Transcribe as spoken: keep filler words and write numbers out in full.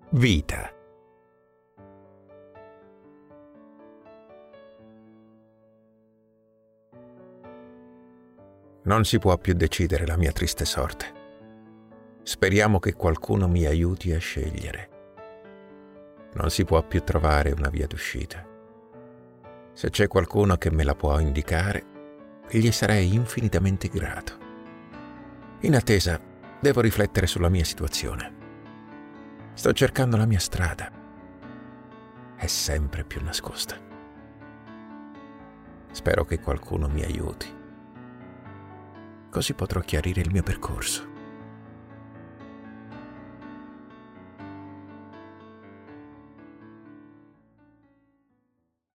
Vita. Non si può più decidere la mia triste sorte. Speriamo che qualcuno mi aiuti a scegliere. Non si può più trovare una via d'uscita. Se c'è qualcuno che me la può indicare, gli sarei infinitamente grato. In attesa, devo riflettere sulla mia situazione. Sto cercando la mia strada. È sempre più nascosta. Spero che qualcuno mi aiuti. Così potrò chiarire il mio percorso.